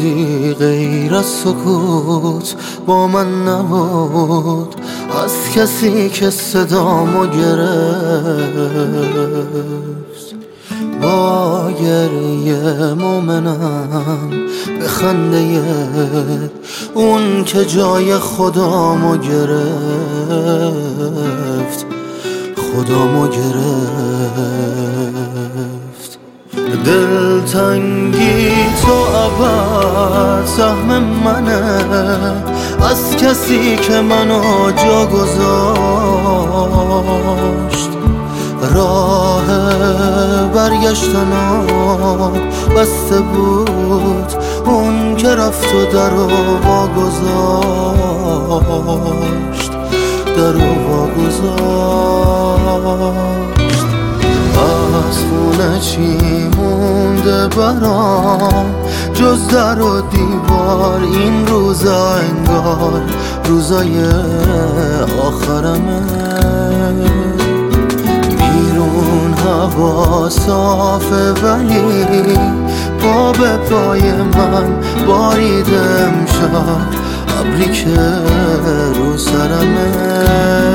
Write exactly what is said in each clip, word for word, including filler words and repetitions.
روزی غیر از سکوت با من نبود، از کسی که صدامو گرفت. با گریه مومنم به خنده اون که جای خدامو گرفت، خدامو گرفت. دلتنگی تو ابد سهم منه، از کسی که منو جا گذاشت. راه برگشتنم بسته بود، اون که رفت و در و واگذاشت، در و واگذاشت. از خونه چی مونده برام جز در و دیوار؟ این روزا انگار روزای آخرمه. بیرون هوا صافه ولی پا به پای من بارید امشب ابری که رو سرمه.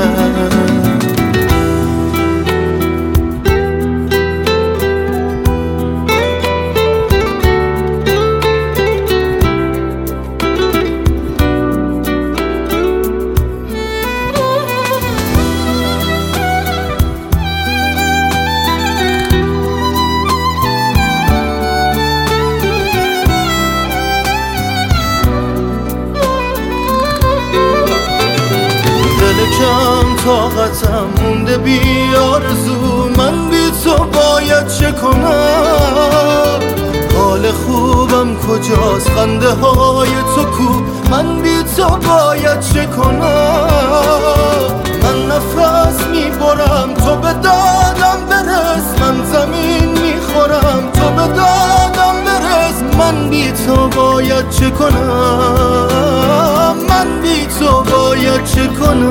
کم طاقتم مونده بی آرزو، من بی تو باید چه کنم؟ حال خوبم کجاست؟ خنده های تو کو؟ من بی تو باید چه کنم؟ من نفس میبرم تو به دادم برس، من زمین میخورم تو به دادم برس. من بی تو باید چه کنم؟ من بی تو باید چه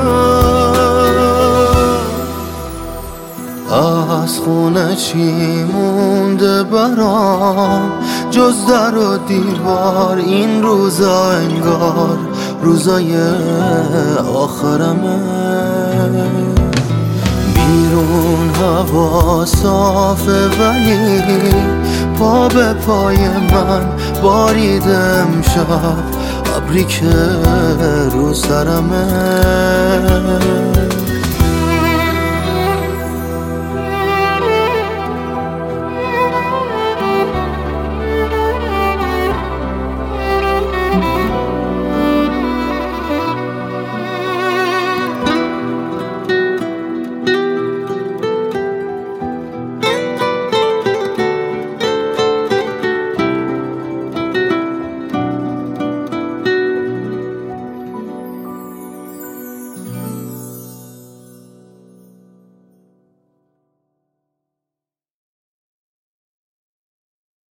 کنم؟ از خونه چی مونده برام جز در و دیوار؟ این روزا انگار روزای آخرمه. بیرون هوا صافه ولی پا به پای من بارید امشب ابری که رو سرمه.